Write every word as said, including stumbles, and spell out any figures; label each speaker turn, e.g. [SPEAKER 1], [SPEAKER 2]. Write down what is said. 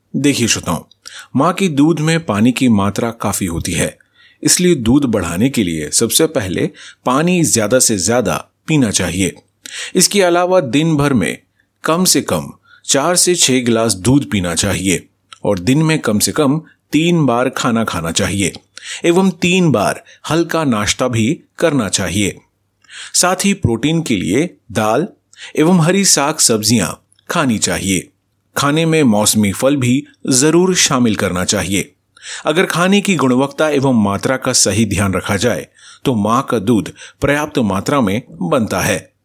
[SPEAKER 1] देखिए श्रोताओं, माँ की दूध में पानी की मात्रा काफी होती है, इसलिए दूध बढ़ाने के लिए सबसे पहले पानी ज्यादा से ज्यादा पीना चाहिए। इसके अलावा दिन भर में कम से कम चार से छह गिलास दूध पीना चाहिए और दिन में कम से कम तीन बार खाना खाना चाहिए एवं तीन बार हल्का नाश्ता भी करना चाहिए। साथ ही प्रोटीन के लिए दाल एवं हरी साग सब्जियां खानी चाहिए। खाने में मौसमी फल भी जरूर शामिल करना चाहिए। अगर खाने की गुणवत्ता एवं मात्रा का सही ध्यान रखा जाए तो मां का दूध पर्याप्त मात्रा में बनता है।